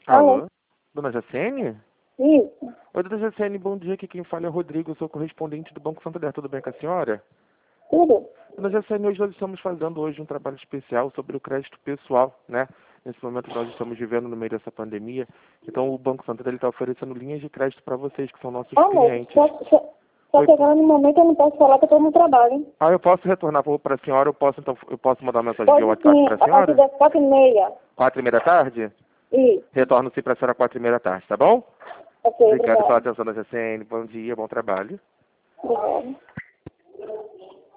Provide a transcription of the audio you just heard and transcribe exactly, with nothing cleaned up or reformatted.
Alô? Alô? Dona Jacene? Isso. Oi, dona Jacene, bom dia. Aqui quem fala é o Rodrigo, eu sou correspondente do Banco Santander. Tudo bem com a senhora? Tudo? Dona Jacene, hoje nós estamos fazendo hoje um trabalho especial sobre o crédito pessoal, né? Nesse momento nós estamos vivendo no meio dessa pandemia. Então o Banco Santander está oferecendo linhas de crédito para vocês, que são nossos Ah, mas clientes. só, só, só Oi, que agora no momento eu não posso falar que eu estou no trabalho, hein? Ah, eu posso retornar para a senhora? Eu posso, então, eu posso mandar uma mensagem via Pode WhatsApp sim, para a a partir senhora? das quatro e meia. Quatro e meia da tarde? Isso. Retorno sim para a senhora quatro e meia da tarde, tá bom? Ok, Obrigado pela obrigada. atenção, dona Jacene. Bom dia, bom trabalho. Obrigada.